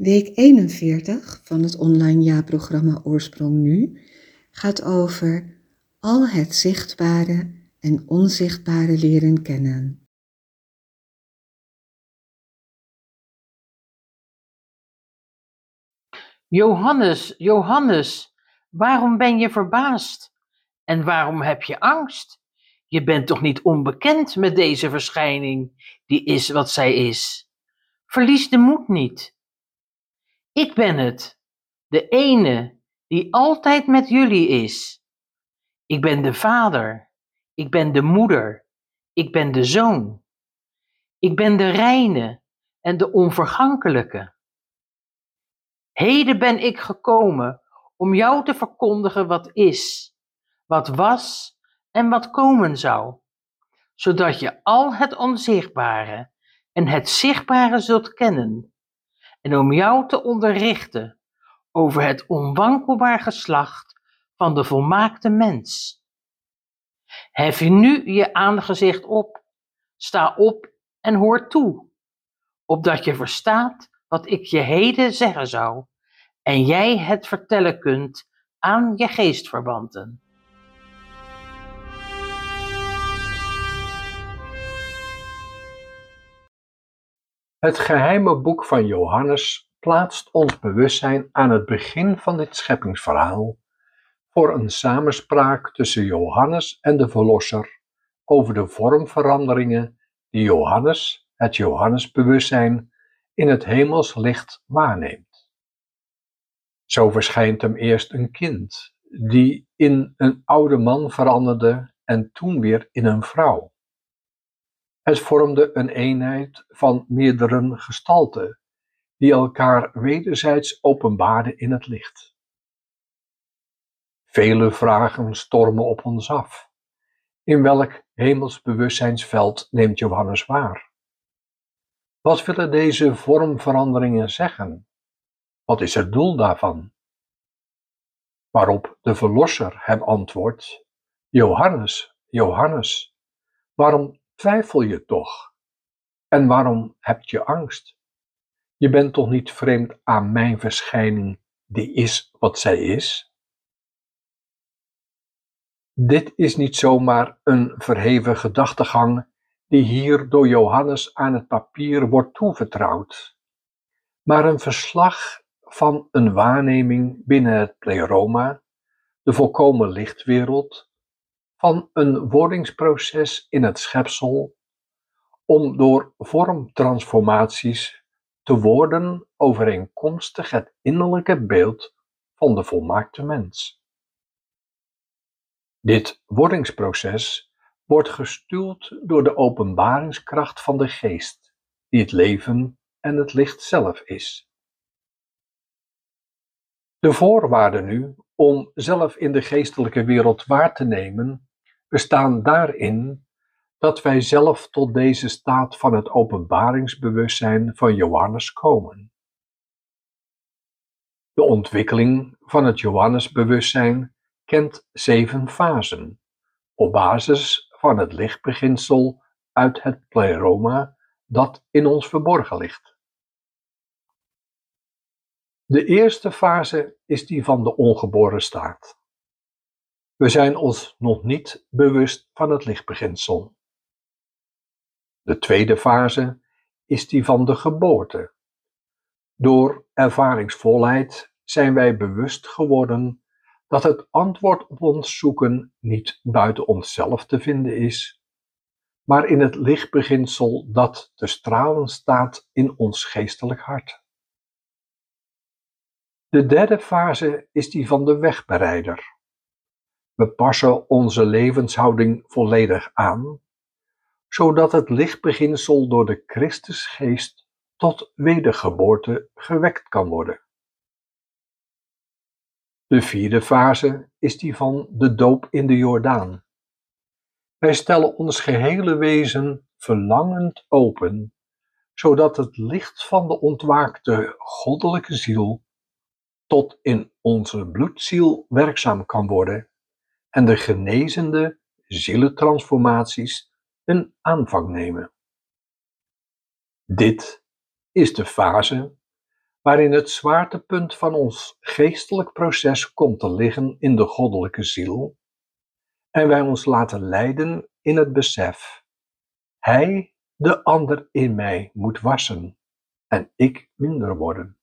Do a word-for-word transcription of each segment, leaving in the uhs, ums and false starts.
Week eenenveertig van het online jaarprogramma Oorsprong Nu gaat over al het zichtbare en onzichtbare leren kennen. Johannes, Johannes, waarom ben je verbaasd? En waarom heb je angst? Je bent toch niet onbekend met deze verschijning, die is wat zij is. Verlies de moed niet. Ik ben het, de ene die altijd met jullie is. Ik ben de vader, ik ben de moeder, ik ben de zoon. Ik ben de reine en de onvergankelijke. Heden ben ik gekomen om jou te verkondigen wat is, wat was en wat komen zou, zodat je al het onzichtbare en het zichtbare zult kennen, en om jou te onderrichten over het onwankelbaar geslacht van de volmaakte mens. Hef nu je aangezicht op, sta op en hoor toe, opdat je verstaat wat ik je heden zeggen zou, en jij het vertellen kunt aan je geestverwanten. Het geheime boek van Johannes plaatst ons bewustzijn aan het begin van dit scheppingsverhaal voor een samenspraak tussen Johannes en de Verlosser over de vormveranderingen die Johannes, het Johannesbewustzijn, in het hemels licht waarneemt. Zo verschijnt hem eerst een kind, die in een oude man veranderde en toen weer in een vrouw. Het vormde een eenheid van meerdere gestalten, die elkaar wederzijds openbaarden in het licht. Vele vragen stormen op ons af. In welk hemelsbewustzijnsveld neemt Johannes waar? Wat willen deze vormveranderingen zeggen? Wat is het doel daarvan? Waarop de Verlosser hem antwoordt: Johannes, Johannes, waarom twijfel je toch? En waarom heb je angst? Je bent toch niet vreemd aan mijn verschijning, die is wat zij is? Dit is niet zomaar een verheven gedachtegang die hier door Johannes aan het papier wordt toevertrouwd, maar een verslag van een waarneming binnen het pleroma, de volkomen lichtwereld, van een wordingsproces in het schepsel, om door vormtransformaties te worden overeenkomstig het innerlijke beeld van de volmaakte mens. Dit wordingsproces wordt gestuwd door de openbaringskracht van de geest, die het leven en het licht zelf is. De voorwaarden nu om zelf in de geestelijke wereld waar te nemen, bestaan daarin dat wij zelf tot deze staat van het openbaringsbewustzijn van Johannes komen. De ontwikkeling van het Johannesbewustzijn kent zeven fasen, op basis van het lichtbeginsel uit het pleroma dat in ons verborgen ligt. De eerste fase is die van de ongeboren staat. We zijn ons nog niet bewust van het lichtbeginsel. De tweede fase is die van de geboorte. Door ervaringsvolheid zijn wij bewust geworden dat het antwoord op ons zoeken niet buiten onszelf te vinden is, maar in het lichtbeginsel dat te stralen staat in ons geestelijk hart. De derde fase is die van de wegbereider. We passen onze levenshouding volledig aan, zodat het lichtbeginsel door de Christusgeest tot wedergeboorte gewekt kan worden. De vierde fase is die van de doop in de Jordaan. Wij stellen ons gehele wezen verlangend open, zodat het licht van de ontwaakte goddelijke ziel tot in onze bloedziel werkzaam kan worden en de genezende zielentransformaties een aanvang nemen. Dit is de fase waarin het zwaartepunt van ons geestelijk proces komt te liggen in de goddelijke ziel, en wij ons laten leiden in het besef: hij, de ander in mij, moet wassen en ik minder worden.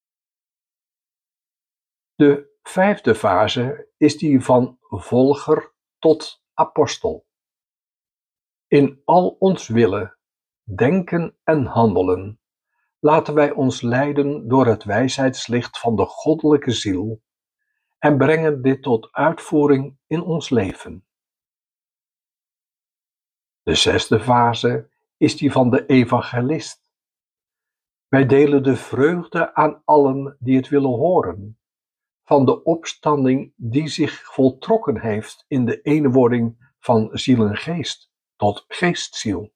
De vijfde fase is die van volger tot apostel. In al ons willen, denken en handelen laten wij ons leiden door het wijsheidslicht van de goddelijke ziel en brengen dit tot uitvoering in ons leven. De zesde fase is die van de evangelist. Wij delen de vreugde aan allen die het willen horen, van de opstanding die zich voltrokken heeft in de eenwording van ziel en geest tot geestziel.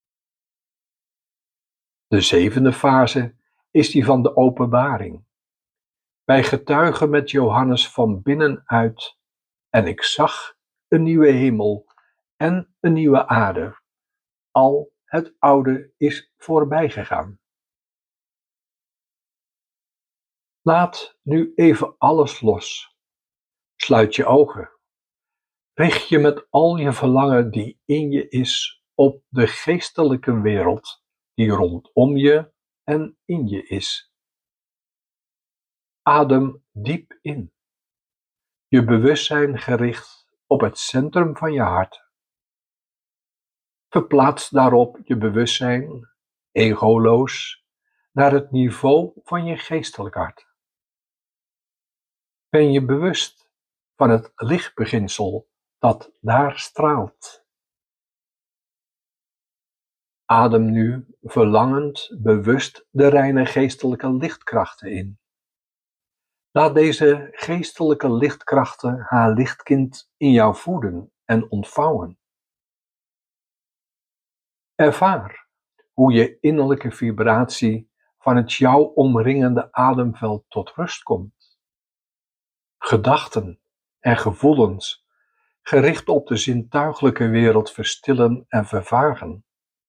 De zevende fase is die van de openbaring. Wij getuigen met Johannes van binnenuit: en ik zag een nieuwe hemel en een nieuwe aarde. Al het oude is voorbij gegaan. Laat nu even alles los. Sluit je ogen. Richt je met al je verlangen die in je is op de geestelijke wereld die rondom je en in je is. Adem diep in. Je bewustzijn gericht op het centrum van je hart. Verplaats daarop je bewustzijn, egoloos, naar het niveau van je geestelijk hart. Ben je bewust van het lichtbeginsel dat daar straalt? Adem nu verlangend, bewust de reine geestelijke lichtkrachten in. Laat deze geestelijke lichtkrachten haar lichtkind in jou voeden en ontvouwen. Ervaar hoe je innerlijke vibratie van het jou omringende ademveld tot rust komt. Gedachten en gevoelens gericht op de zintuiglijke wereld verstillen en vervagen.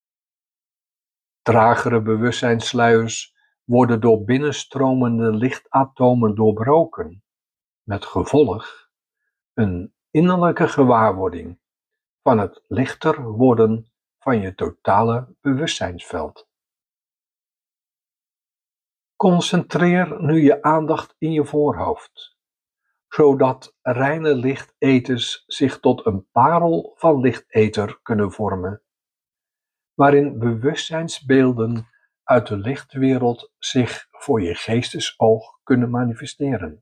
Tragere bewustzijnssluiers worden door binnenstromende lichtatomen doorbroken, met gevolg een innerlijke gewaarwording van het lichter worden van je totale bewustzijnsveld. Concentreer nu je aandacht in je voorhoofd, zodat reine lichteters zich tot een parel van lichteter kunnen vormen, waarin bewustzijnsbeelden uit de lichtwereld zich voor je geestesoog kunnen manifesteren.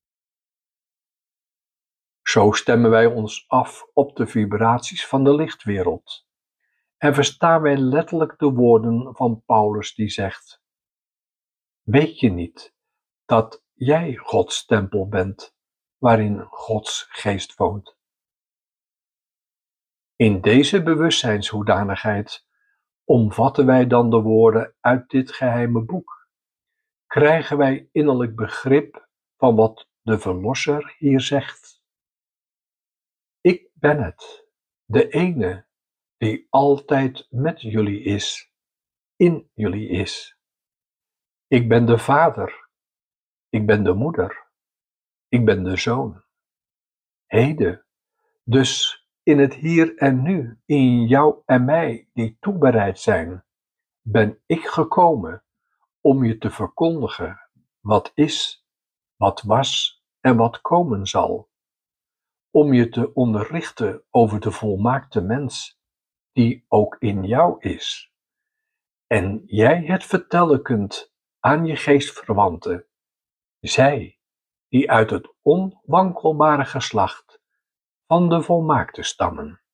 Zo stemmen wij ons af op de vibraties van de lichtwereld en verstaan wij letterlijk de woorden van Paulus die zegt: weet je niet dat jij Gods tempel bent, waarin Gods geest woont? In deze bewustzijnshoedanigheid omvatten wij dan de woorden uit dit geheime boek. Krijgen wij innerlijk begrip van wat de Verlosser hier zegt. Ik ben het, de ene die altijd met jullie is, in jullie is. Ik ben de Vader, ik ben de Moeder, ik ben de Zoon. Heden, dus in het hier en nu, in jou en mij die toebereid zijn, ben ik gekomen om je te verkondigen wat is, wat was en wat komen zal. Om je te onderrichten over de volmaakte mens die ook in jou is. En jij het vertellen kunt aan je geestverwanten, zij die uit het onwankelbare geslacht van de volmaakte stammen.